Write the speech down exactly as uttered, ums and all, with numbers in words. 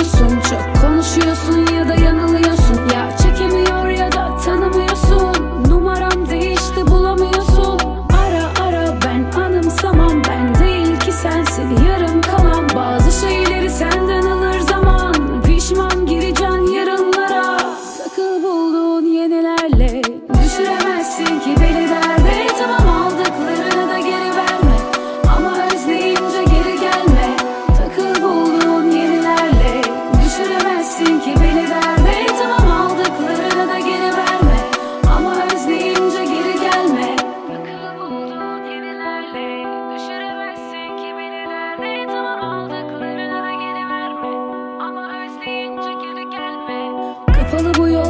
anlamıyorsun. Çok konuşuyorsun ya da yanılıyorsun. Ya çekemiyor ya da tanımıyorsun. Numaram değişti bulamıyorsun. Ara ara ben anımsamam. Ben değil ki sensin yarım kalan. Bazı şeyleri senden alır zaman. Pişman gireceksin yarınlara. Takıl bulduğun yenilerle. Düşüremezsin ki beni derde. Tamam aldıklarını da geri verme. Ama özleyince geri gelme. Takıl bulduğun yenilerle. Düşüremezsin ki beni derde. Tamam aldıklarını da geri verme. Ama özleyince geri gelme. Takıl bulduğun yenilerle. Düşüremezsin ki beni derde. Tamam aldıklarını da geri verme. Ama özleyince geri gelme. Kapalı bu yol